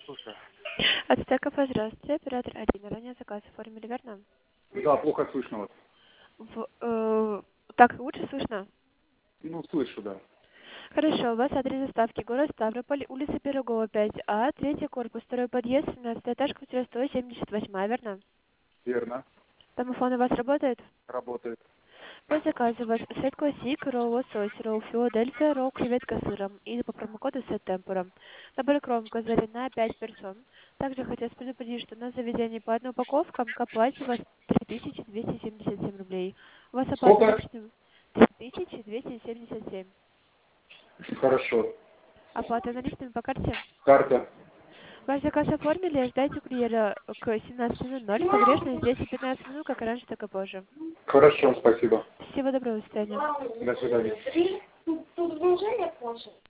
Слушай. Ацтека, здравствуйте. Оператор Арина. Ранее заказ оформили, верно? Да, плохо слышно вас. Так лучше слышно? Ну, слышу, да. Хорошо, у вас адрес доставки. Город Ставрополь, улица Пирогова, 5А, третий корпус, второй подъезд, 17 этаж, квартира 178, верно? Верно. Домофон у вас работает? Работает. По заказу у вас сет классик, ролл лосось, ролл Филадельфия, ролл креветка с сыром или по промокоду сет темпура. Набор кромка на 5 персон. Также хотелось предупредить, что на заведении по одной упаковкам к оплате у вас 3277 рублей. У вас оплата Сколько? наличными 3277. Хорошо. Оплата наличными по карте. Карта. Ваш заказ оформили, ждайте курьера к 17:00. Погрешность здесь и 15 минут, как раньше, так и позже. Хорошо, спасибо. Всего доброго, до свидания. До свидания.